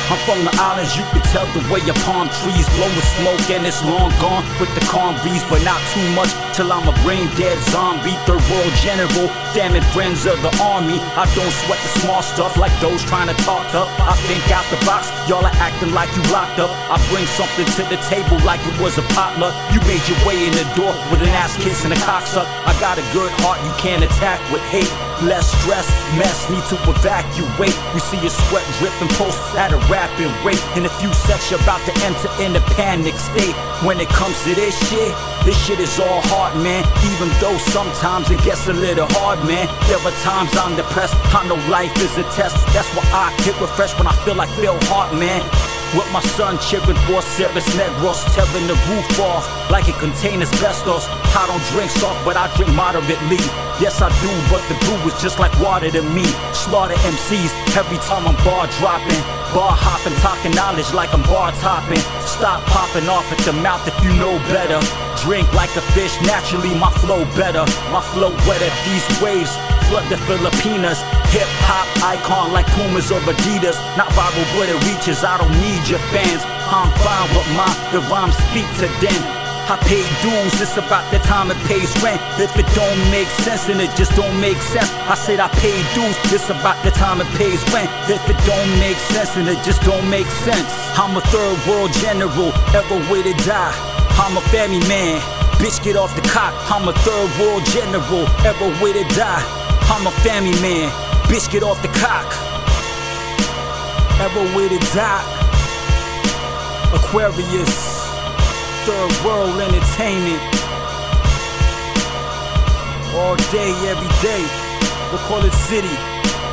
I'm from the islands, you can tell the way your palm trees blow with smoke and it's long gone with the calm breeze, but not too much till I'm a brain dead zombie. Third world general, damning friends of the army. I don't sweat the small stuff like those trying to talk tough. I think out the box, y'all are acting like you locked up. I bring something to the table like it was a potluck. You made your way in the door with an ass kiss and a cocksuck. I got a good heart you can't attack with hate. Less stress, mess, need to evacuate. You see your sweat dripping, pulse at a rapid rate. In a few seconds you're about to enter in a panic state. When it comes to this shit is all hard, man. Even though sometimes it gets a little hard, man. There are times I'm depressed, I know life is a test. That's why I hit refresh when I feel like Phil Hart, man. With my son cheering for Ceres Negros, tearing the roof off like it contains asbestos. I don't drink soft, but I drink moderately. Yes, I do, but the brew is just like water to me. Slaughter MCs every time I'm bar dropping. Bar hopping, talking knowledge like I'm bar topping. Stop popping off at the mouth if you know better. Drink like a fish, naturally my flow better. My flow wetter, these waves flood the Filipinas. Hip-hop icon like Pumas or Adidas. Not viral but it reaches, I don't need your fans. I'm fine with mine, the rhymes speak to them. I pay dues, it's about the time it pays rent. If it don't make sense, then it just don't make sense. I said I pay dues, it's about the time it pays rent. If it don't make sense, then it just don't make sense. I'm a third world general, ever way to die. I'm a family man, bitch get off the cock. I'm a third world general, ever way to die. I'm a family man, bitch get off the cock. Ever way to die. Aquarius, third world entertainment. All day, every day, we'll call it city.